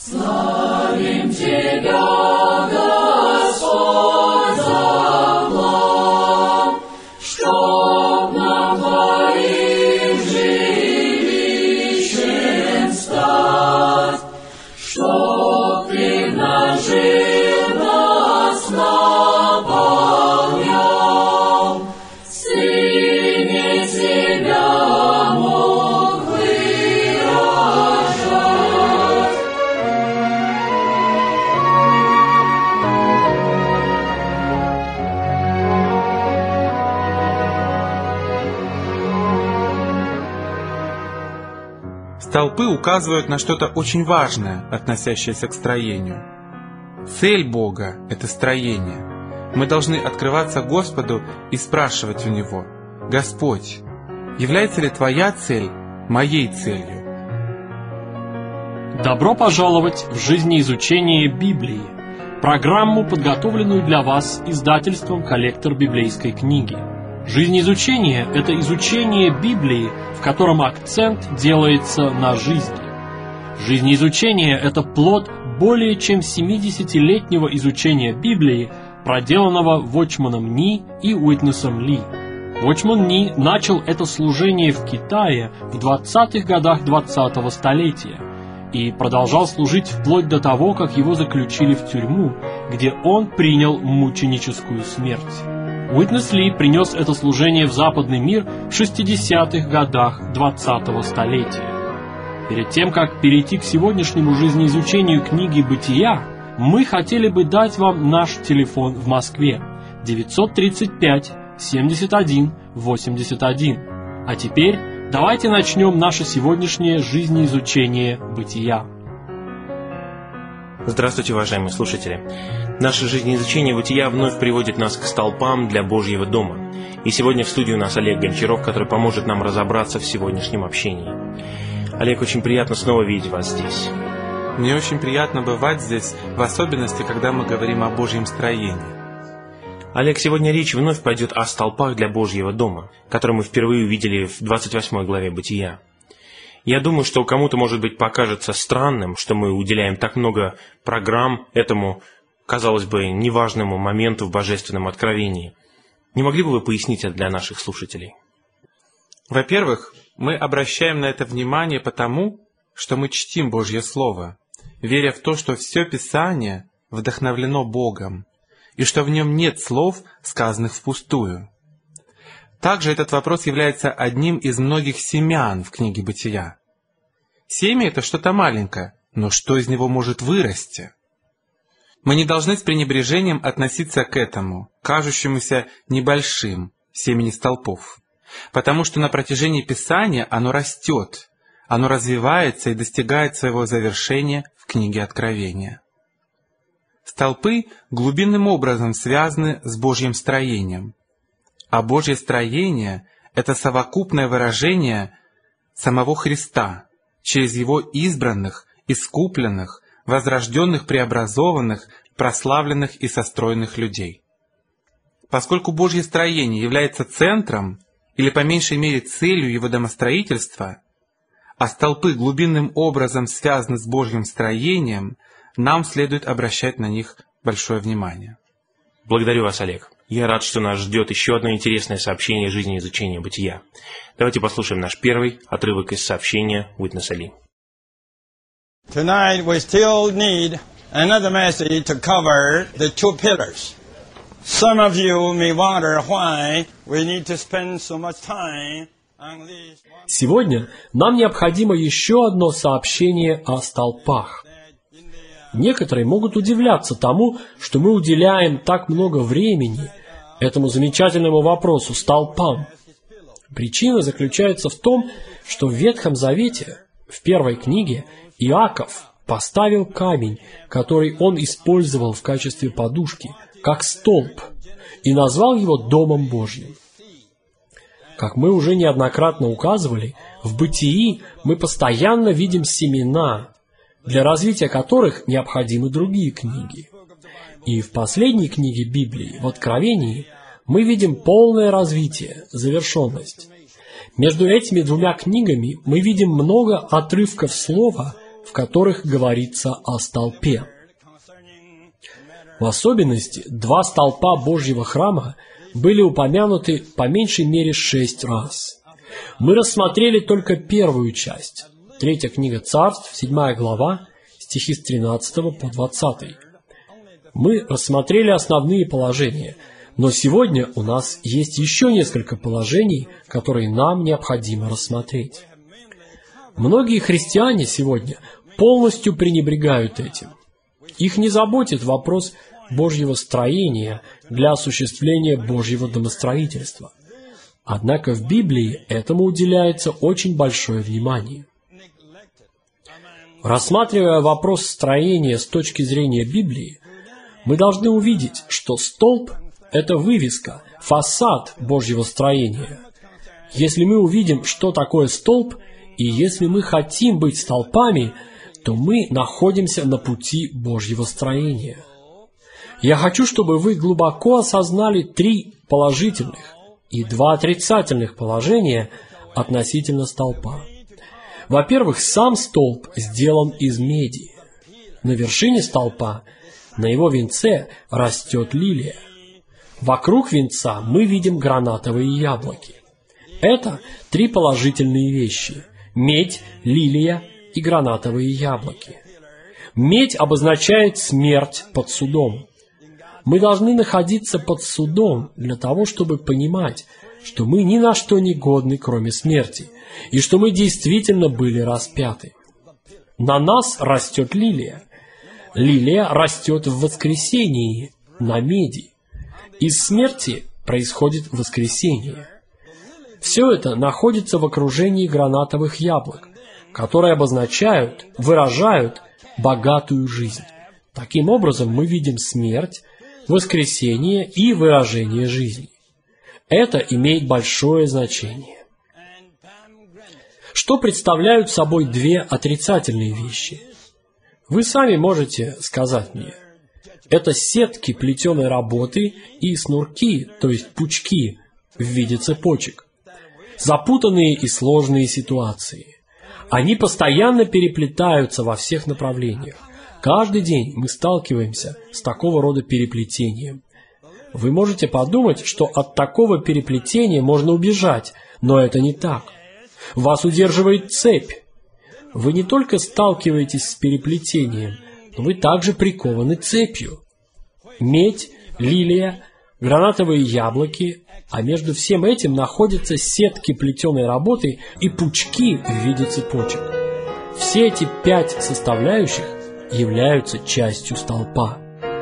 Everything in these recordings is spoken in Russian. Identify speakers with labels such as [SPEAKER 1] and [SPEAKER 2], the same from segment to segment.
[SPEAKER 1] Славим Тебя, Господь, за план, чтоб нам Твоим жилищем стать, чтоб Ты в нас жил, нас наполнял, Сыне Тебя мог выражать.
[SPEAKER 2] Столпы указывают на что-то очень важное, относящееся к строению. Цель Бога – это строение. Мы должны открываться Господу и спрашивать у Него: «Господь, является ли Твоя цель моей целью?»
[SPEAKER 3] Добро пожаловать в жизнеизучение Библии, программу, подготовленную для вас издательством «Коллектор библейской книги». Жизнеизучение – это изучение Библии, в котором акцент делается на жизни. Жизнеизучение – это плод более чем 70-летнего изучения Библии, проделанного Watchman Nee и Уитнесом Ли. Watchman Nee начал это служение в Китае в 20-х годах 20-го столетия и продолжал служить вплоть до того, как его заключили в тюрьму, где он принял мученическую смерть. Уитнес Ли принес это служение в западный мир в 60-х годах 20-го столетия. Перед тем, как перейти к сегодняшнему жизнеизучению книги «Бытия», мы хотели бы дать вам наш телефон в Москве 935-71-81. А теперь давайте начнем наше сегодняшнее жизнеизучение «Бытия».
[SPEAKER 4] Здравствуйте, уважаемые слушатели! Наше жизнеизучение «Бытия» вновь приводит нас к столпам для Божьего дома. И сегодня в студии у нас Олег Гончаров, который поможет нам разобраться в сегодняшнем общении. Олег, очень приятно снова видеть вас здесь.
[SPEAKER 2] Мне очень приятно бывать здесь, в особенности, когда мы говорим о Божьем строении.
[SPEAKER 4] Олег, сегодня речь вновь пойдет о столпах для Божьего дома, которые мы впервые увидели в 28 главе «Бытия». Я думаю, что кому-то, может быть, покажется странным, что мы уделяем так много программ этому, казалось бы, неважному моменту в Божественном откровении. Не могли бы вы пояснить это для наших слушателей?
[SPEAKER 2] Во-первых, мы обращаем на это внимание потому, что мы чтим Божье Слово, веря в то, что все Писание вдохновлено Богом, и что в нем нет слов, сказанных впустую. Также этот вопрос является одним из многих семян в книге «Бытия». Семя — это что-то маленькое, но что из него может вырасти? Мы не должны с пренебрежением относиться к этому, кажущемуся небольшим, семени столпов, потому что на протяжении Писания оно растет, оно развивается и достигает своего завершения в книге Откровения. Столпы глубинным образом связаны с Божьим строением, а Божье строение — это совокупное выражение самого Христа через Его избранных, искупленных, возрожденных, преобразованных, прославленных и состроенных людей. Поскольку Божье строение является центром, или по меньшей мере целью Его домостроительства, а столпы глубинным образом связаны с Божьим строением, нам следует обращать на них большое внимание.
[SPEAKER 4] Благодарю вас, Олег. Я рад, что нас ждет еще одно интересное сообщение жизнеизучения «Бытия». Давайте послушаем наш первый отрывок из сообщения Уитнеса Ли.
[SPEAKER 5] Tonight we still need another message to cover the two pillars. Some of you may wonder why we need to spend so much time on this.
[SPEAKER 3] Сегодня нам необходимо еще одно сообщение о столпах. Некоторые могут удивляться тому, что мы уделяем так много времени этому замечательному вопросу – столпам. Причина заключается в том, что в Ветхом Завете, в первой книге, Иаков поставил камень, который он использовал в качестве подушки, как столб, и назвал его Домом Божьим. Как мы уже неоднократно указывали, в Бытии мы постоянно видим семена, для развития которых необходимы другие книги. И в последней книге Библии, в Откровении, мы видим полное развитие, завершенность. Между этими двумя книгами мы видим много отрывков слова, в которых говорится о столпе. В особенности, 2 столпа Божьего храма были упомянуты по меньшей мере 6 раз. Мы рассмотрели только первую часть. 3 книга Царств, 7 глава, стихи с 13 по 20. Мы рассмотрели основные положения, но сегодня у нас есть еще несколько положений, которые нам необходимо рассмотреть. Многие христиане сегодня полностью пренебрегают этим. Их не заботит вопрос Божьего строения для осуществления Божьего домостроительства. Однако в Библии этому уделяется очень большое внимание. Рассматривая вопрос строения с точки зрения Библии, мы должны увидеть, что столб – это вывеска, фасад Божьего строения. Если мы увидим, что такое столб, и если мы хотим быть столпами, то мы находимся на пути Божьего строения. Я хочу, чтобы вы глубоко осознали 3 положительных и 2 отрицательных положения относительно столпа. Во-первых, сам столб сделан из меди. На вершине столпа, на его венце, растет лилия. Вокруг венца мы видим гранатовые яблоки. Это 3 положительные вещи – медь, лилия и гранатовые яблоки. Медь обозначает смерть под судом. Мы должны находиться под судом для того, чтобы понимать, что мы ни на что не годны, кроме смерти, и что мы действительно были распяты. На нас растет лилия. Лилия растет в воскресении, на меди. Из смерти происходит воскресение. Все это находится в окружении гранатовых яблок, которые обозначают, выражают богатую жизнь. Таким образом, мы видим смерть, воскресение и выражение жизни. Это имеет большое значение. Что представляют собой 2 отрицательные вещи? Вы сами можете сказать мне. Это сетки плетеной работы и снурки, то есть пучки в виде цепочек. Запутанные и сложные ситуации. Они постоянно переплетаются во всех направлениях. Каждый день мы сталкиваемся с такого рода переплетением. Вы можете подумать, что от такого переплетения можно убежать, но это не так. Вас удерживает цепь. Вы не только сталкиваетесь с переплетением, но вы также прикованы цепью. Медь, лилия, гранатовые яблоки, а между всем этим находятся сетки плетеной работы и пучки в виде цепочек. Все эти 5 составляющих являются частью столпа.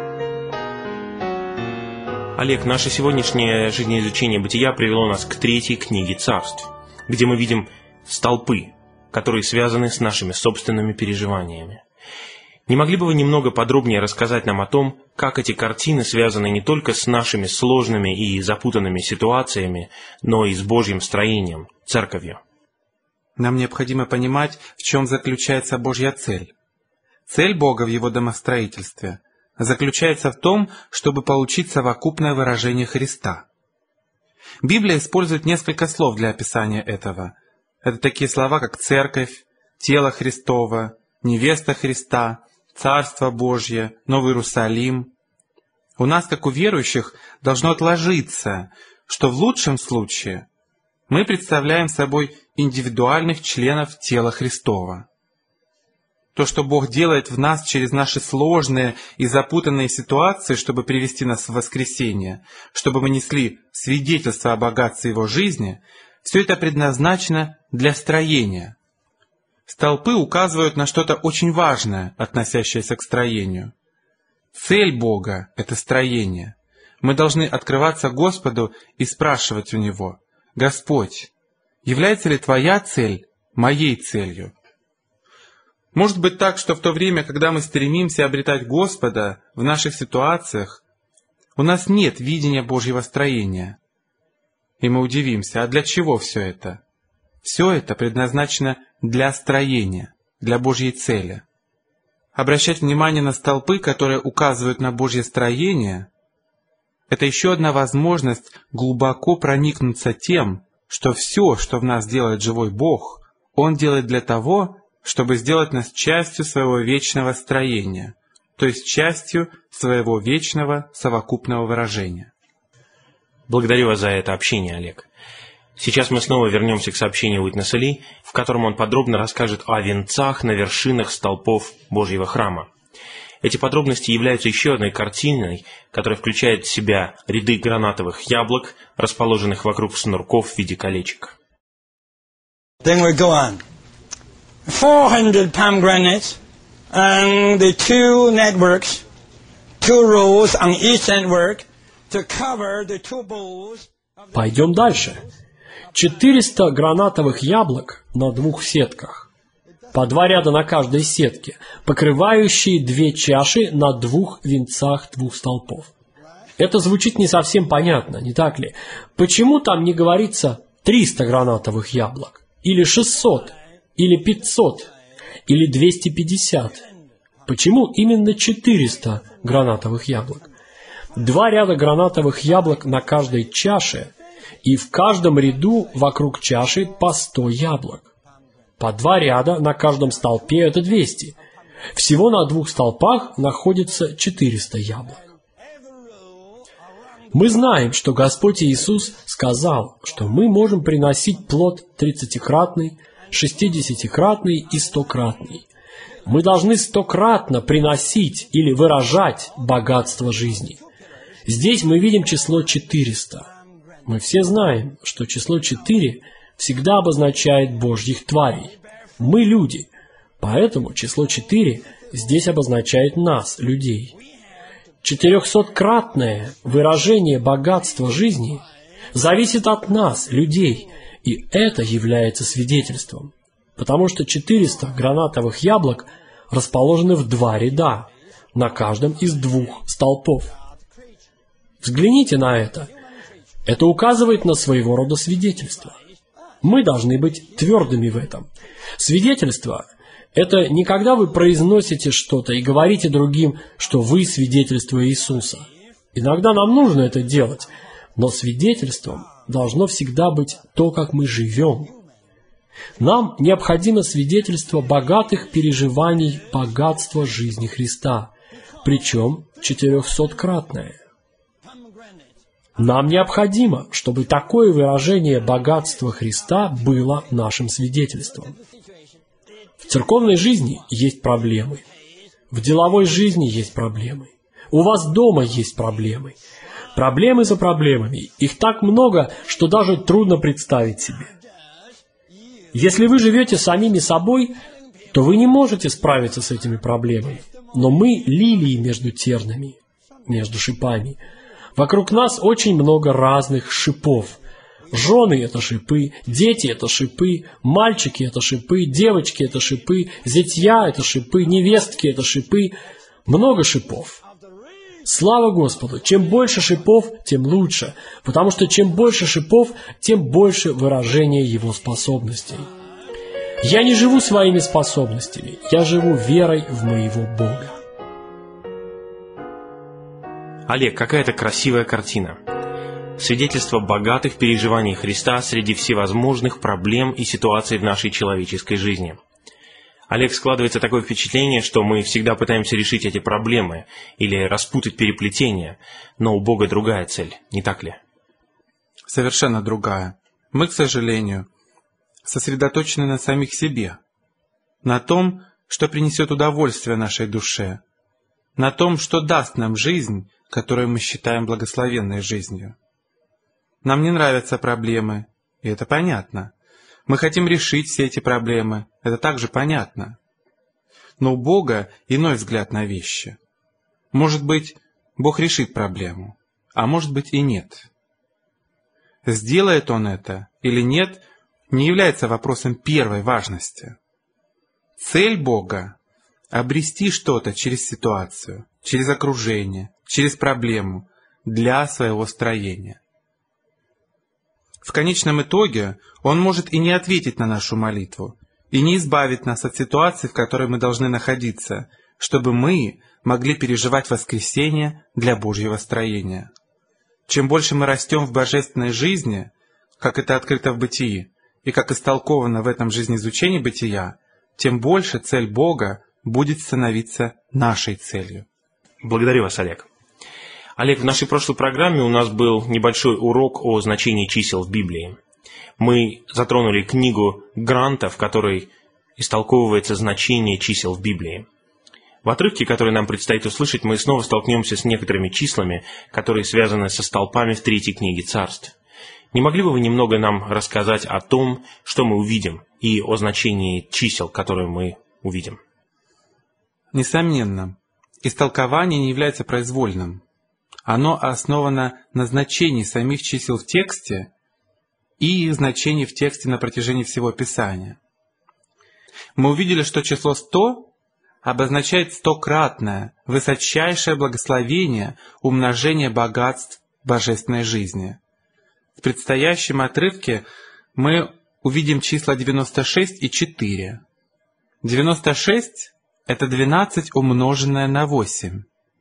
[SPEAKER 4] Олег, наше сегодняшнее жизнеизучение бытия привело нас к 3 книге Царств, где мы видим столпы, которые связаны с нашими собственными переживаниями. Не могли бы вы немного подробнее рассказать нам о том, как эти картины связаны не только с нашими сложными и запутанными ситуациями, но и с Божьим строением, церковью?
[SPEAKER 2] Нам необходимо понимать, в чем заключается Божья цель. Цель Бога в Его домостроительстве заключается в том, чтобы получить совокупное выражение Христа. Библия использует несколько слов для описания этого. Это такие слова, как «церковь», «тело Христово», «невеста Христа», «царство Божье», «Новый Иерусалим». У нас, как у верующих, должно отложиться, что в лучшем случае мы представляем собой индивидуальных членов тела Христова. То, что Бог делает в нас через наши сложные и запутанные ситуации, чтобы привести нас в воскресение, чтобы мы несли свидетельство о богатстве Его жизни, все это предназначено для строения. Столпы указывают на что-то очень важное, относящееся к строению. Цель Бога — это строение. Мы должны открываться Господу и спрашивать у Него: «Господь, является ли Твоя цель моей целью?» Может быть так, что в то время, когда мы стремимся обретать Господа в наших ситуациях, у нас нет видения Божьего строения. И мы удивимся: а для чего все это? Все это предназначено для строения, для Божьей цели. Обращать внимание на столпы, которые указывают на Божье строение, это еще одна возможность глубоко проникнуться тем, что все, что в нас делает живой Бог, Он делает для того, чтобы сделать нас частью своего вечного строения, то есть частью своего вечного совокупного выражения.
[SPEAKER 4] Благодарю вас за это общение, Олег. Сейчас мы снова вернемся к сообщению Уитнеса Ли, в котором он подробно расскажет о венцах на вершинах столпов Божьего храма. Эти подробности являются еще одной картиной, которая включает в себя ряды гранатовых яблок, расположенных вокруг снурков в виде колечек.
[SPEAKER 5] Then we go on. 400 pomegranates and the two networks, 2 rows on each network to cover the 2 bowls.
[SPEAKER 3] Пойдем дальше. 400 гранатовых яблок на 2 сетках. По 2 ряда на каждой сетке, покрывающие 2 чаши на 2 венцах 2 столпов. Это звучит не совсем понятно, не так ли? Почему там не говорится 300 гранатовых яблок? Или 600? Или 500? Или 250? Почему именно 400 гранатовых яблок? 2 ряда гранатовых яблок на каждой чаше, и в каждом ряду вокруг чаши по 100 яблок. По 2 ряда на каждом столпе – это 200. Всего на 2 столпах находится 400 яблок. Мы знаем, что Господь Иисус сказал, что мы можем приносить плод 30-кратный, 60-кратный и 100-кратный. Мы должны 100-кратно приносить или выражать богатство жизни. Здесь мы видим число 400. Мы все знаем, что число 4 всегда обозначает Божьих тварей. Мы люди, поэтому число 4 здесь обозначает нас, людей. 400-кратное выражение богатства жизни зависит от нас, людей, и это является свидетельством, потому что 400 гранатовых яблок расположены в 2 ряда, на каждом из 2 столпов. Взгляните на это. Это указывает на своего рода свидетельство. Мы должны быть твердыми в этом. Свидетельство – это не когда вы произносите что-то и говорите другим, что вы свидетельство Иисуса. Иногда нам нужно это делать, но свидетельством должно всегда быть то, как мы живем. Нам необходимо свидетельство богатых переживаний богатства жизни Христа, причем 400-кратное. Нам необходимо, чтобы такое выражение богатства Христа было нашим свидетельством. В церковной жизни есть проблемы. В деловой жизни есть проблемы. У вас дома есть проблемы. Проблемы за проблемами. Их так много, что даже трудно представить себе. Если вы живете самими собой, то вы не можете справиться с этими проблемами. Но мы лилии между тернами, между шипами. Вокруг нас очень много разных шипов. Жены – это шипы, дети – это шипы, мальчики – это шипы, девочки – это шипы, зятья – это шипы, невестки – это шипы. Много шипов. Слава Господу! Чем больше шипов, тем лучше, потому что чем больше шипов, тем больше выражения Его способностей. Я не живу своими способностями, я живу верой в моего Бога.
[SPEAKER 4] Олег, какая-то красивая картина. Свидетельство богатых переживаний Христа среди всевозможных проблем и ситуаций в нашей человеческой жизни. Олег, складывается такое впечатление, что мы всегда пытаемся решить эти проблемы или распутать переплетения, но у Бога другая цель, не так ли?
[SPEAKER 2] Совершенно другая. Мы, к сожалению, сосредоточены на самих себе, на том, что принесет удовольствие нашей душе, на том, что даст нам жизнь, которую мы считаем благословенной жизнью. Нам не нравятся проблемы, и это понятно. Мы хотим решить все эти проблемы, это также понятно. Но у Бога иной взгляд на вещи. Может быть, Бог решит проблему, а может быть и нет. Сделает Он это или нет, не является вопросом первой важности. Цель Бога — обрести что-то через ситуацию, через окружение, через проблему для своего строения. В конечном итоге Он может и не ответить на нашу молитву, и не избавить нас от ситуации, в которой мы должны находиться, чтобы мы могли переживать воскресение для Божьего строения. Чем больше мы растем в божественной жизни, как это открыто в Бытии, и как истолковано в этом жизнеизучении Бытия, тем больше цель Бога будет становиться нашей целью.
[SPEAKER 4] Благодарю вас, Олег. Олег, в нашей прошлой программе у нас был небольшой урок о значении чисел в Библии. Мы затронули книгу Гранта, в которой истолковывается значение чисел в Библии. В отрывке, который нам предстоит услышать, мы снова столкнемся с некоторыми числами, которые связаны со столпами в 3 книге Царств. Не могли бы вы немного нам рассказать о том, что мы увидим, и о значении чисел, которые мы увидим?
[SPEAKER 2] Несомненно, истолкование не является произвольным. Оно основано на значении самих чисел в тексте и их значении в тексте на протяжении всего Писания. Мы увидели, что число 100 обозначает 100-кратное, высочайшее благословение, умножение богатств божественной жизни. В предстоящем отрывке мы увидим числа 96 и 4. 96 – это 12 умноженное на 8.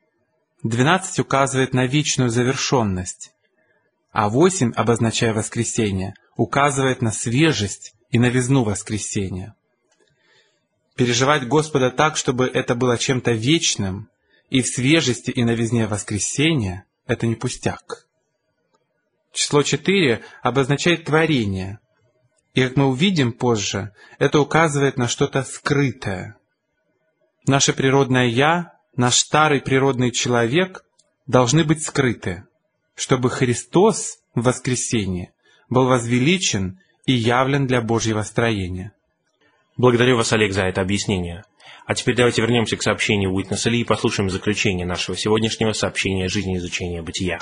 [SPEAKER 2] 12 указывает на вечную завершенность, а 8, обозначая воскресение, указывает на свежесть и новизну воскресения. Переживать Господа так, чтобы это было чем-то вечным, и в свежести и новизне воскресения – это не пустяк. Число 4 обозначает творение, и, как мы увидим позже, это указывает на что-то скрытое. Наше природное «я», наш старый природный человек должны быть скрыты, чтобы Христос в воскресенье был возвеличен и явлен для Божьего строения.
[SPEAKER 4] Благодарю вас, Олег, за это объяснение. А теперь давайте вернемся к сообщению Уитнеса Ли и послушаем заключение нашего сегодняшнего сообщения «Жизнеизучения бытия».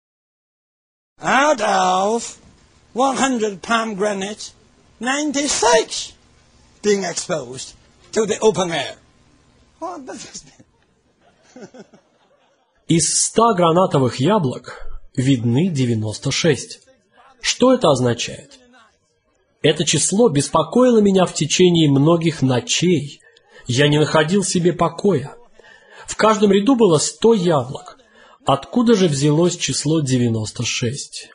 [SPEAKER 5] Out of 100 pomegranates, 96 being exposed to the open air. What does this mean?
[SPEAKER 3] Из 100 гранатовых яблок видны 96. Что это означает? Это число беспокоило меня в течение многих ночей. Я не находил себе покоя. В каждом ряду было 100 яблок. Откуда же взялось число 96?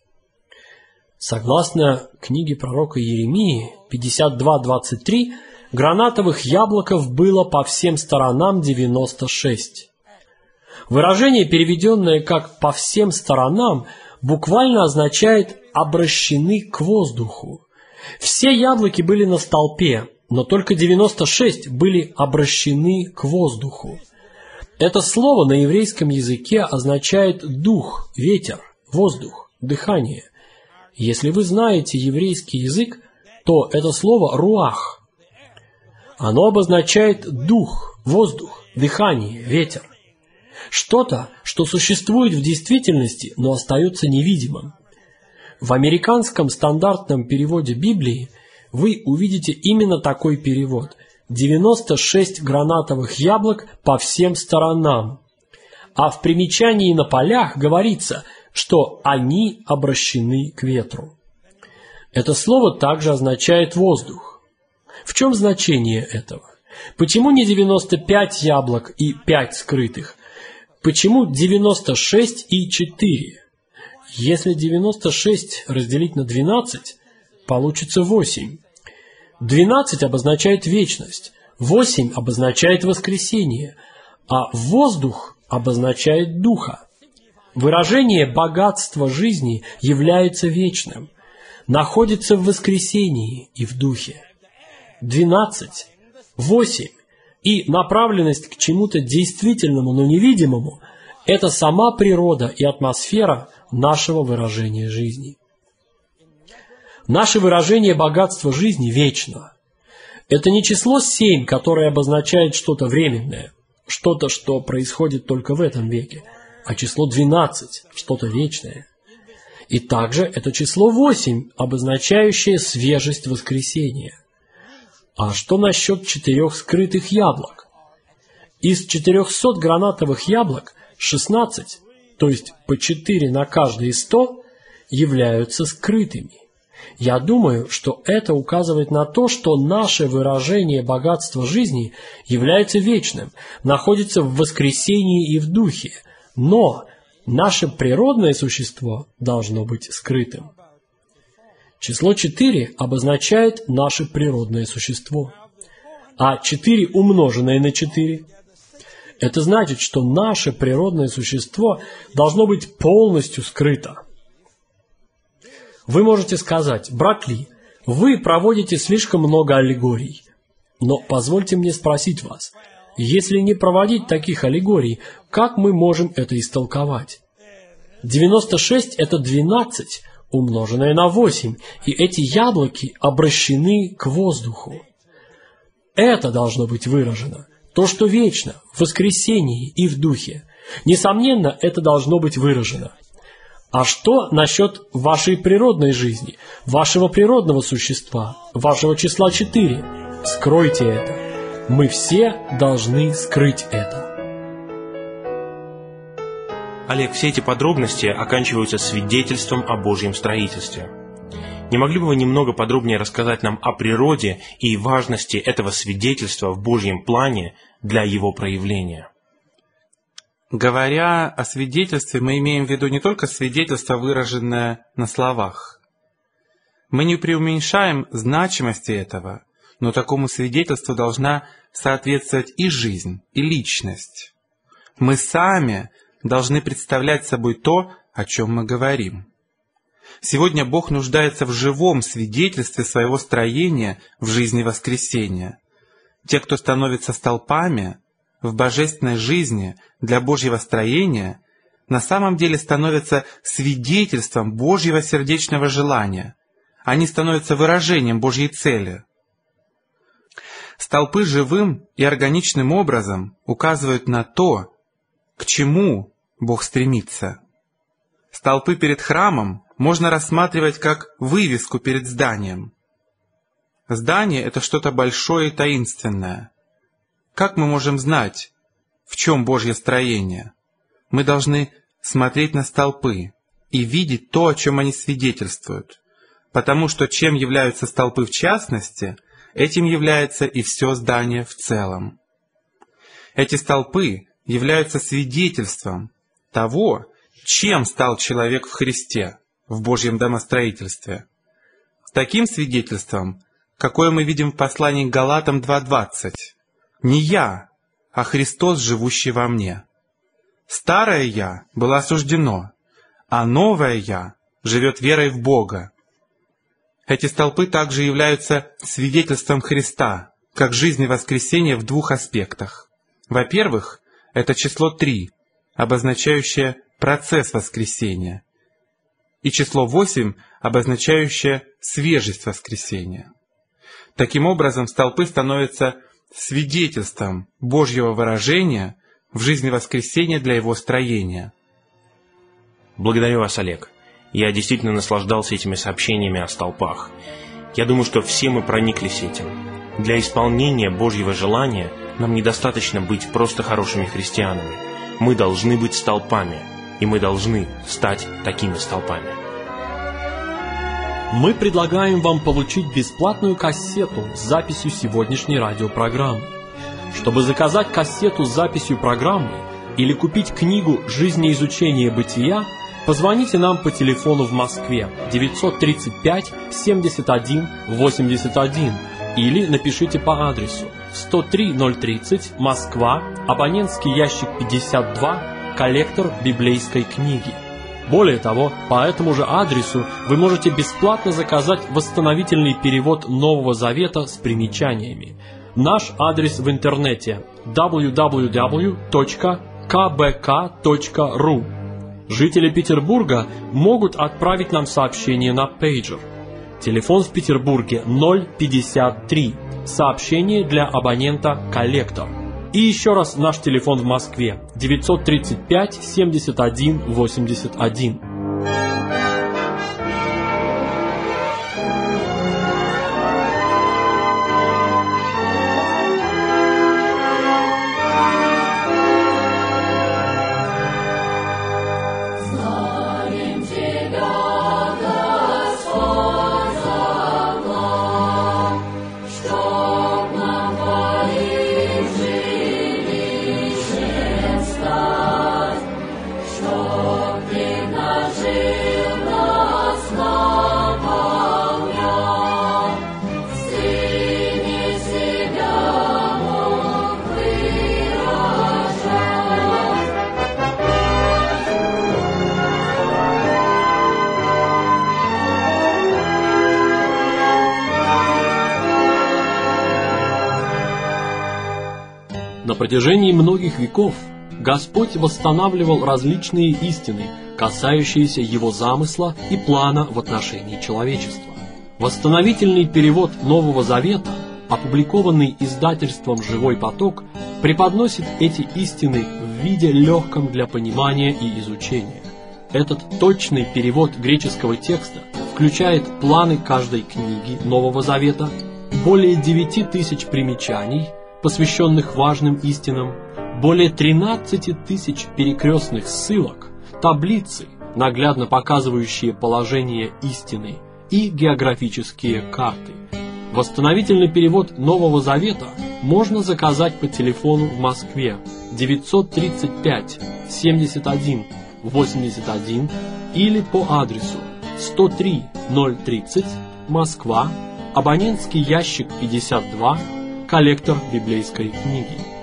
[SPEAKER 3] Согласно книге пророка Иеремии 52:23, гранатовых яблоков было по всем сторонам 96. Выражение, переведенное как «по всем сторонам», буквально означает «обращены к воздуху». Все яблоки были на столпе, но только 96 были обращены к воздуху. Это слово на еврейском языке означает дух, ветер, воздух, дыхание. Если вы знаете еврейский язык, то это слово руах. Оно обозначает дух, воздух, дыхание, ветер. Что-то, что существует в действительности, но остается невидимым. В американском стандартном переводе Библии вы увидите именно такой перевод: 96 гранатовых яблок по всем сторонам. А в примечании на полях говорится, что они обращены к ветру. Это слово также означает воздух. В чем значение этого? Почему не 95 яблок и 5 скрытых? Почему 96 и 4? Если 96 разделить на 12, получится 8. 12 обозначает вечность, 8 обозначает воскресение, а воздух обозначает духа. Выражение «богатство жизни» является вечным, находится в воскресении и в духе. 12, 8 и направленность к чему-то действительному, но невидимому – это сама природа и атмосфера нашего выражения жизни. Наше выражение богатства жизни вечно. Это не число 7, которое обозначает что-то временное, что-то, что происходит только в этом веке, а число 12, что-то вечное. И также это число 8, обозначающее свежесть воскресения. А что насчет 4 скрытых яблок? Из 400 гранатовых яблок 16, то есть по 4 на каждое из 100, являются скрытыми. Я думаю, что это указывает на то, что наше выражение богатства жизни является вечным, находится в воскресении и в духе, но наше природное существо должно быть скрытым. Число 4 обозначает наше природное существо. а 4 умноженное на 4. Это значит, что наше природное существо должно быть полностью скрыто. Вы можете сказать: брат Ли, вы проводите слишком много аллегорий. Но позвольте мне спросить вас, если не проводить таких аллегорий, как мы можем это истолковать? 96 – это 12, умноженное на 8, и эти яблоки обращены к воздуху. Это должно быть выражено. То, что вечно, в воскресении и в духе. Несомненно, это должно быть выражено. А что насчет вашей природной жизни, вашего природного существа, вашего числа 4? Скройте это. Мы все должны скрыть это.
[SPEAKER 4] Олег, все эти подробности оканчиваются свидетельством о Божьем строительстве. Не могли бы вы немного подробнее рассказать нам о природе и важности этого свидетельства в Божьем плане для его проявления?
[SPEAKER 2] Говоря о свидетельстве, мы имеем в виду не только свидетельство, выраженное на словах. Мы не преуменьшаем значимости этого, но такому свидетельству должна соответствовать и жизнь, и личность. Мы сами должны представлять собой то, о чем мы говорим. Сегодня Бог нуждается в живом свидетельстве своего строения в жизни воскресения. Те, кто становится столпами в божественной жизни для Божьего строения, на самом деле становятся свидетельством Божьего сердечного желания. Они становятся выражением Божьей цели. Столпы живым и органичным образом указывают на то, к чему Бог стремится. Столпы перед храмом можно рассматривать как вывеску перед зданием. Здание — это что-то большое и таинственное. Как мы можем знать, в чем Божье строение? Мы должны смотреть на столпы и видеть то, о чем они свидетельствуют, потому что чем являются столпы в частности, этим является и все здание в целом. Эти столпы являются свидетельством того, чем стал человек в Христе, в Божьем домостроительстве. Таким свидетельством, какое мы видим в послании к Галатам 2:20. «Не я, а Христос, живущий во мне. Старое я было осуждено, а новое я живет верой в Бога». Эти столпы также являются свидетельством Христа, как жизни воскресения в двух аспектах. Во-первых, это число 3, обозначающее процесс воскресения, и число 8, обозначающее свежесть воскресения. Таким образом, столпы становятся свидетельством Божьего выражения в жизни воскресения для его строения.
[SPEAKER 4] Благодарю вас, Олег. Я действительно наслаждался этими сообщениями о столпах. Я думаю, что все мы прониклись этим. Для исполнения Божьего желания нам недостаточно быть просто хорошими христианами. Мы должны быть столпами, и мы должны стать такими столпами.
[SPEAKER 3] Мы предлагаем вам получить бесплатную кассету с записью сегодняшней радиопрограммы. Чтобы заказать кассету с записью программы или купить книгу «Жизнеизучение бытия», позвоните нам по телефону в Москве 935 71 81 или напишите по адресу 103-030, Москва, абонентский ящик 52, коллектор библейской книги. Более того, по этому же адресу вы можете бесплатно заказать восстановительный перевод Нового Завета с примечаниями. Наш адрес в интернете www.kbk.ru. Жители Петербурга могут отправить нам сообщение на пейджер. Телефон в Петербурге 053. Сообщение для абонента «Коллектор». И еще раз наш телефон в Москве 935 71 81.
[SPEAKER 1] Чтоб ты в наш
[SPEAKER 3] протяжении многих веков Господь восстанавливал различные истины, касающиеся Его замысла и плана в отношении человечества. Восстановительный перевод Нового Завета, опубликованный издательством «Живой поток», преподносит эти истины в виде легком для понимания и изучения. Этот точный перевод греческого текста включает планы каждой книги Нового Завета, более 9000 примечаний, посвященных важным истинам, более 13 тысяч перекрестных ссылок, таблицы, наглядно показывающие положение истины, и географические карты. Восстановительный перевод Нового Завета можно заказать по телефону в Москве 935 71 81 или по адресу 103 030, Москва, абонентский ящик 52, коллектор библейской книги.